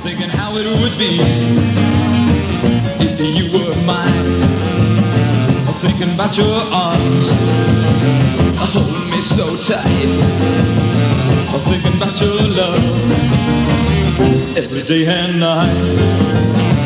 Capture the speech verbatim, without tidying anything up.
thinking how it would be if you were mine. Thinking about your arms, hold me so tight. Thinking about your love every day and night.